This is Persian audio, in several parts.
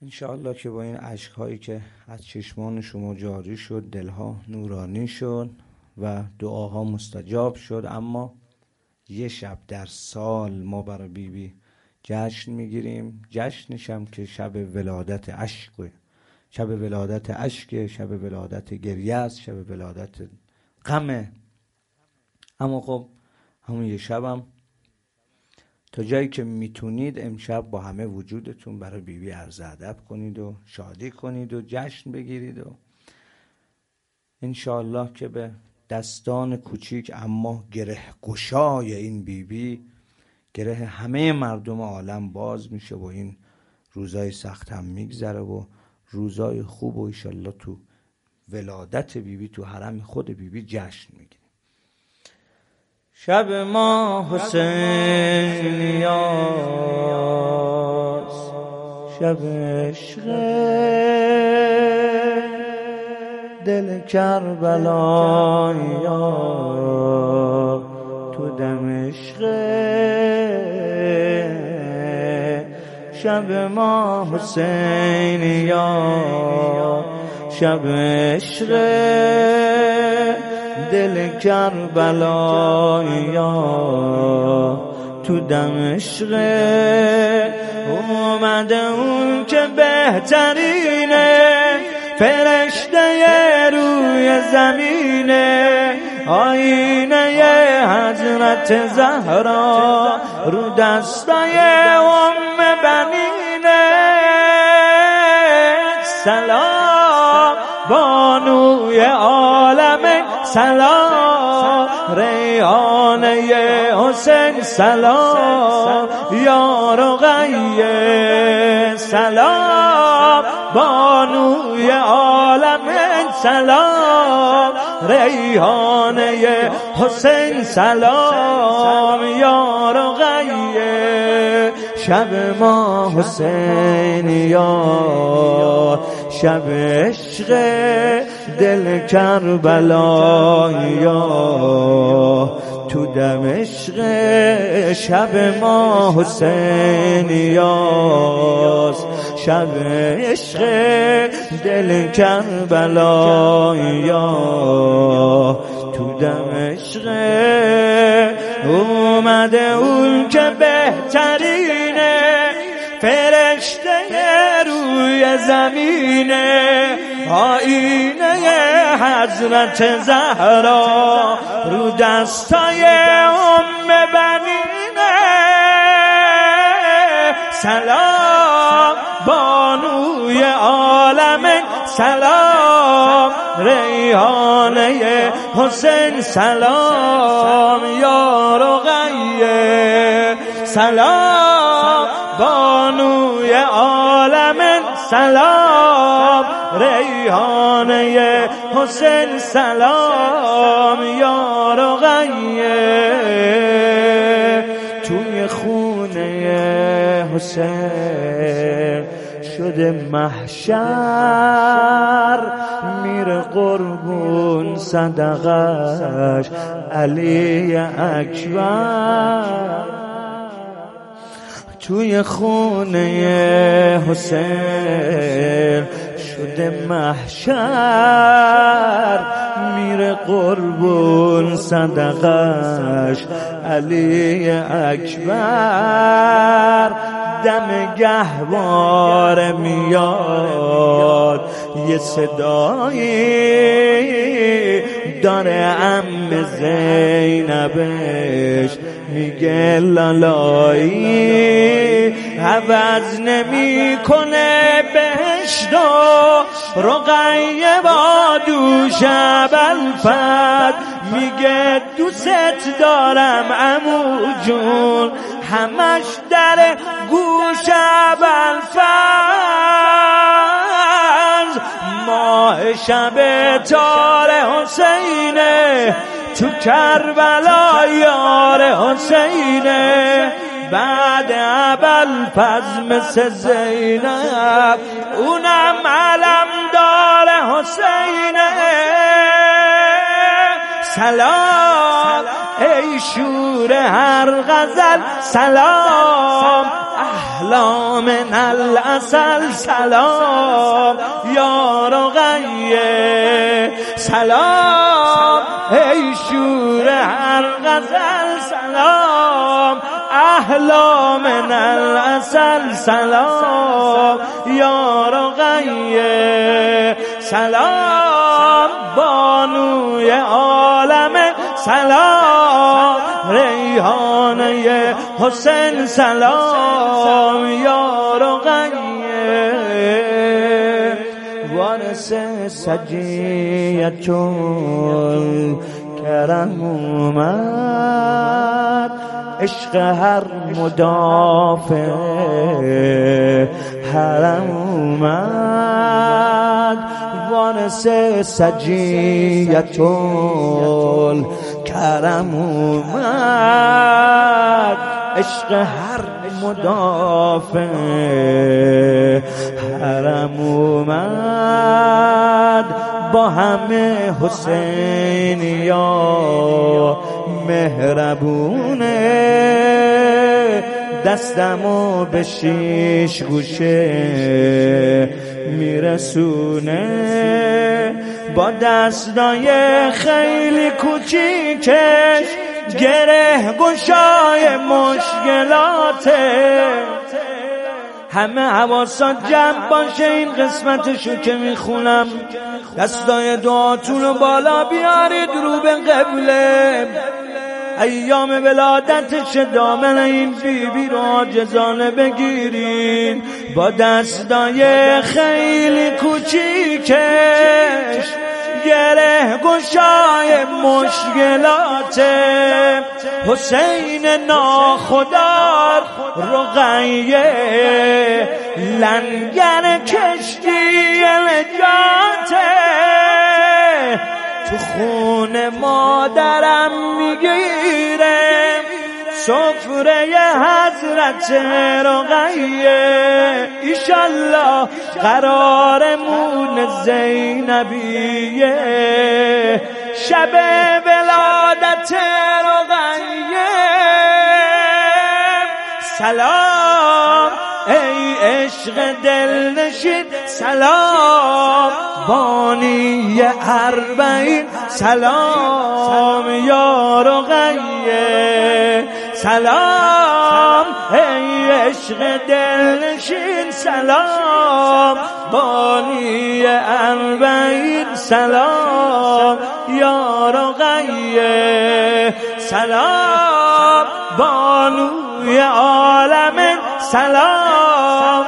انشاءالله که با این اشک‌هایی که از چشمان شما جاری شد دلها نورانی شد و دعاها مستجاب شد. اما یه شب در سال ما برای بیبی جشن میگیریم، جشنش هم که شب ولادت اشکه، شب ولادت اشکه، شب ولادت گریه است، شب ولادت غمه. اما خب همون یه شبم تا جایی که میتونید امشب با همه وجودتون برای بیبی عرض ادب کنید و شادی کنید و جشن بگیرید و انشاءالله که به دستان کوچیک اما گره گشای این بیبی گره همه مردم عالم باز میشه و این روزای سخت هم میگذره و روزای خوب و انشاءالله تو ولادت بیبی تو حرم خود بیبی جشن میگیریم. شب ما حسینیاست، شب عشق دل کربلاییا تو دمشق. شب ما حسینیاست، شب عشق دل کربلاییا تو دمشق. اومده اون که بهترینه، فرشته روی زمینه، آینه حضرت زهرا رو دستای بنینه. سلام بانوی عالم، سلام ریحانه حسین، سلام یا رقیه، سلام بانوی عالم، سلام ریحانه حسین، سلام یا رقیه. شب ما حسینیا، شب عشق دل کربلاییا تو دمشق. شب ما حسینیاست، شب عشق دل کربلاییا تو دمشق. اومده اون که بهترینه، فرشته روی زمینه، آینه حضرت زهرا رو دستای بنینه. سلام بانوی عالم، سلام ریحانه حسین، سلام یا رقیه، سلام بانوی عالم، سلام ریحانه حسین، سلام یا رقیه. توی خونه حسین شده محشر، میره قربون صدقش علی اکبر. توی خونه حسین شده محشر، میره قربون صدقش علی اکبر. دم گهواره میاد یه صدایی داره عم زینبش میگه لالایی، عوض نمی کنه بهشت و رقیه با دوش ابوالفضل. میگه دوست دارم عمو جون، همش در گوش ابوالفضل. ماه شب تار حسینه، تو کربلا یار حسینه. بعد ابوالفضل مثل زینب، اونم علم دار حسینه. سلام ای شور هر غزل، سلام احلا من العسل سلام یا رقیه سلام ای شور هر غزل سلام احلا من العسل سلام یا رقیه سلام بانوی عالم سلام ریحانه حسین سلام یا رقیه وارث سجیت الکرم اومد عشق هر مدافع حرم اومد وارث سجیت الکرم اومد عشق هر مدافع حرم اومد با همه حسین یا مهربونه دستمو به شیش گوشه میرسونه با دستای خیلی کوچیکش گره گشای مشکلاته همه حواسات جمع باشه این قسمتشو که میخونم دستای دعاتونو بالا بیارید رو به قبله ایام ولادتش دامن این بیبی رو عاجزانه بگیرین با دستای خیلی کوچیکش گره گشای مشکلات حسین ناخدار رقیه لنگر کشتی نجاته تو خون مادرم میگیره سفره حضرت رقیه ایشالله قرارمون زینبیه شب ولادت رقیه سلام ای عشق دلنشین سلام بانی اربعین سلام یا رقیه سلام ای عشق دلنشین سلام بانی اربعین سلام یا رقیه سلام بانوی عالم سلام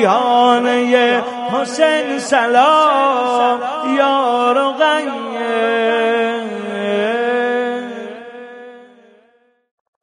ریحانه حسین سلام یا رقیه